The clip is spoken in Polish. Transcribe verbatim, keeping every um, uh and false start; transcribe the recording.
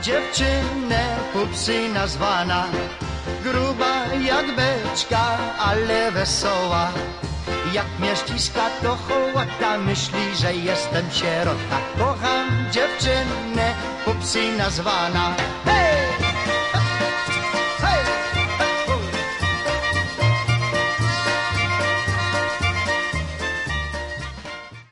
dziewczynę Pupsi nazwana, gruba jak beczka, ale wesoła. Jak mieściska to hołota, myśli, że jestem sierota. Kocham dziewczynę Pupsi nazwana. Hej!